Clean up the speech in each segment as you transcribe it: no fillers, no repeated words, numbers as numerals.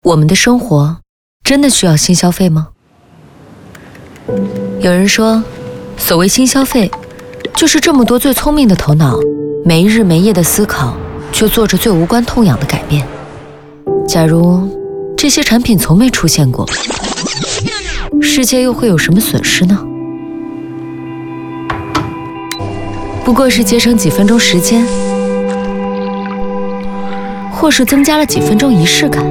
我们的生活真的需要新消费吗？有人说，所谓新消费，就是这么多最聪明的头脑，没日没夜的思考，却做着最无关痛痒的改变。假如这些产品从没出现过，世界又会有什么损失呢？不过是节省几分钟时间，或是增加了几分钟仪式感，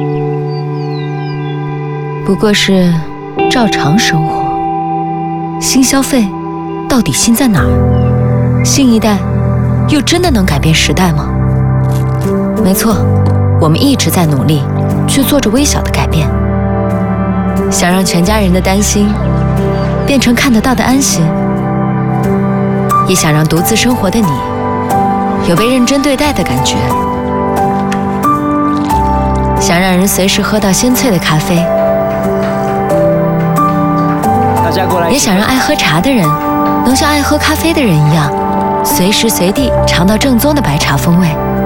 不过是照常生活。新消费到底新在哪儿？新一代又真的能改变时代吗？没错，我们一直在努力去做着微小的改变，想让全家人的担心变成看得到的安心，也想让独自生活的你有被认真对待的感觉，想让人随时喝到鲜萃的咖啡，也想让爱喝茶的人能像爱喝咖啡的人一样，随时随地尝到正宗的白茶风味。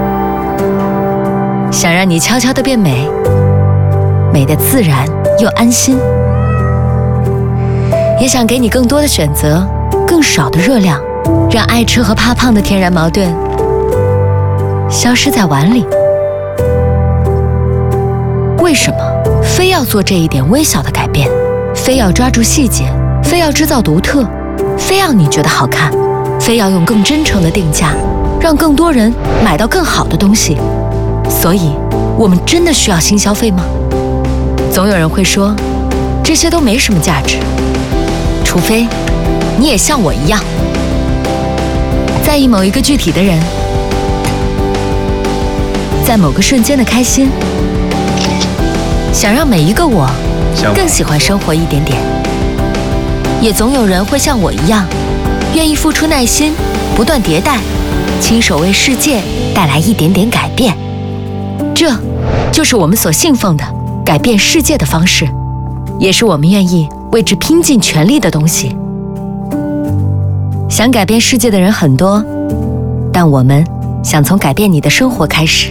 想让你悄悄地变美，美得自然又安心。也想给你更多的选择，更少的热量，让爱吃和怕胖的天然矛盾消失在碗里。为什么非要做这一点微小的改变？非要抓住细节，非要制造独特，非要你觉得好看，非要用更真诚的定价，让更多人买到更好的东西。所以，我们真的需要新消费吗？总有人会说，这些都没什么价值，除非你也像我一样，在意某一个具体的人，在某个瞬间的开心，想让每一个我更喜欢生活一点点。也总有人会像我一样，愿意付出耐心，不断迭代，亲手为世界带来一点点改变。这就是我们所信奉的改变世界的方式，也是我们愿意为之拼尽全力的东西。想改变世界的人很多，但我们想从改变你的生活开始。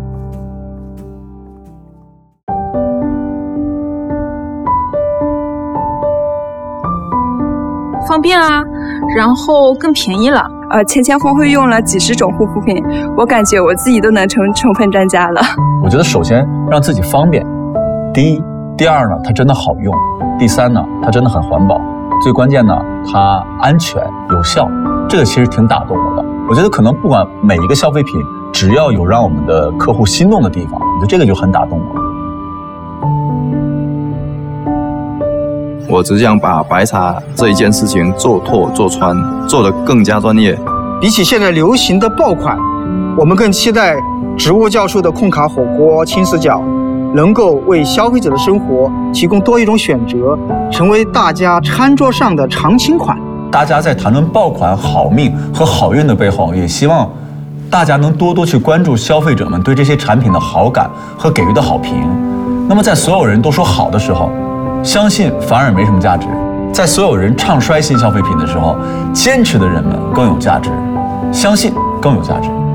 方便啊，然后更便宜了。 前后后用了几十种护肤品，我感觉我自己都能成分专家了。 我觉得首先让自己方便，第一，第二呢，它真的好用，第三呢，它真的很环保，最关键呢，它安全有效，这个其实挺打动我的。我觉得可能不管每一个消费品，只要有让我们的客户心动的地方，我觉得这个就很打动我。 我只想把白茶这一件事情做透做穿，做得更加专业。 比起现在流行的爆款，我们更期待植物教授的控卡火锅轻视角能够为消费者的生活提供多一种选择，成为大家餐桌上的常青款。 大家在谈论爆款、好命和好运的背后，也希望大家能多多去关注消费者们对这些产品的好感和给予的好评。那么在所有人都说好的时候，相信反而没什么价值。在所有人唱衰新消费品的时候，坚持的人们更有价值，相信更有价值。